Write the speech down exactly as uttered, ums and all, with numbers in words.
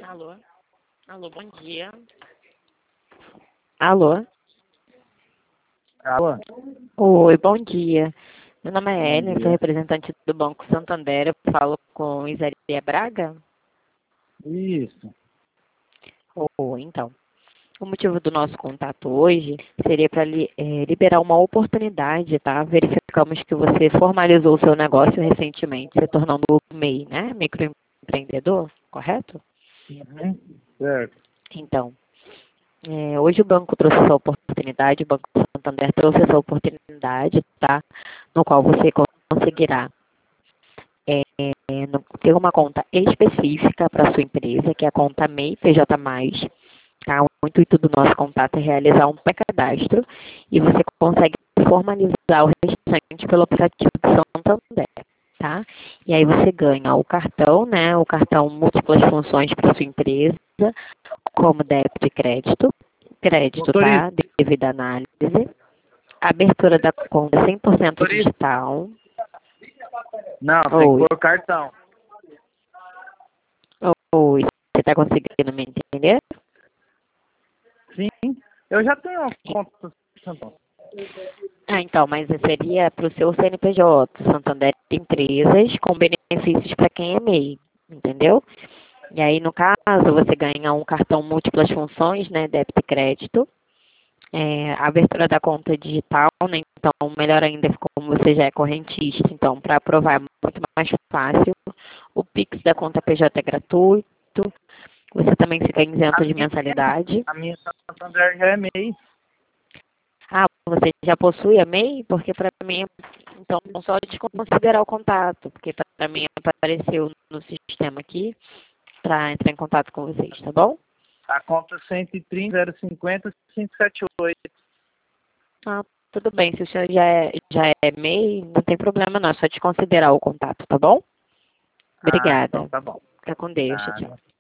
Alô? Alô, bom dia. Alô? Alô? Oi, bom dia. Meu nome é Bom Ellen, sou dia. representante do Banco Santander. Eu falo com Isaria Braga? Isso. Oi, então. O motivo do nosso contato hoje seria para liberar uma oportunidade, tá? Verificamos que você formalizou o seu negócio recentemente, se tornando M E I, né? Microempreendedor, correto? Uhum. Certo. Então, é, hoje o banco trouxe essa oportunidade, o Banco Santander trouxe essa oportunidade, tá? No qual você conseguirá é, no- ter uma conta específica para a sua empresa, que é a conta M E I P J mais, tá? O intuito do nosso contato é realizar um pré-cadastro e você consegue formalizar o restante pelo aplicativo do Santander, tá? E aí você ganha o cartão, né? O cartão múltiplas funções para sua empresa, como débito e crédito, crédito, tá? Motorista. Devido à análise, abertura da conta cem por cento Motorista. digital. Não, tem que Oi, pôr cartão. oi, você está conseguindo me entender? Sim. Eu já tenho uma conta no Santander. Ah, então, mas seria para o seu C N P J, Santander Empresas, com benefícios para quem é M E I, entendeu? E aí, no caso, você ganha um cartão múltiplas funções, né, débito e crédito, é, a abertura da conta digital, né, então, melhor ainda, como você já é correntista, então, para aprovar é muito mais fácil, o Pix da conta P J é gratuito, você também fica isento A de minha, mensalidade. a minha Santander já é M E I. Ah, você já possui a M E I? Porque para mim, então, só desconsiderar o contato, porque para mim apareceu no sistema aqui para entrar em contato com vocês, tá bom? A conta cento e trinta, zero cinquenta, cinco sete oito. Ah, tudo bem, se o senhor já é, já é M E I, não tem problema não, é só desconsiderar o contato, tá bom? Ah, então Obrigada. tá bom. Fica com Deus, tchau, tchau. Nada.